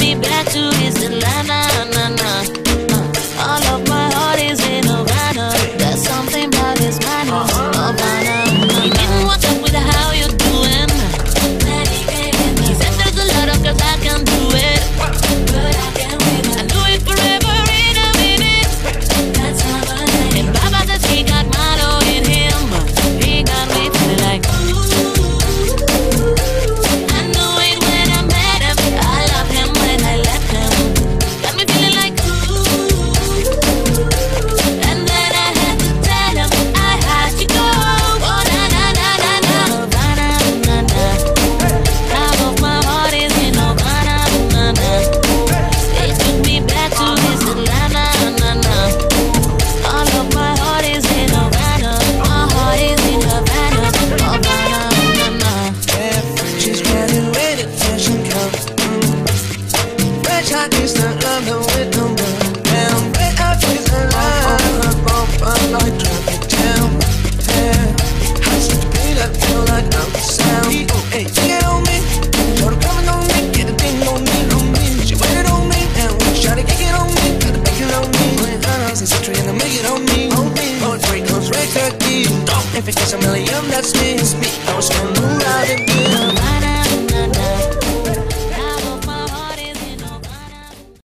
me back to his Atlanta. All of my heart is in Havana. There's something about his manners, Havana. He didn't want up with how you doing. He said there's a lot of girls I can do it, but I can't wait. I do it forever in a minute. That's how I like. And Baba says he got motto in him. He got me feeling like I knew it when I met him. I love him when I left him. Got me feeling like and then I had to tell him I had to go. Oh na na na na na, Havana na na. Half of my heart is in Havana na na. It took me back to his Atlanta na na. All of my heart is in Havana. My heart is in Havana, Havana na na. She's getting ready, fashion come. Fresh hot instant love, no with no more. Damn, red hot face and love, bump like traffic jam. Damn, high speed, I feel like I'm the sound. Hey, get on me, show the coming on me, get the thing on me, on me. She waited on me, and we try to kick it on me, got the bacon on me. Putting $100 and $6 and make it on me, on me. Going break those red turkey. If it gets a million, that's me, it's me. I was gonna move out of here.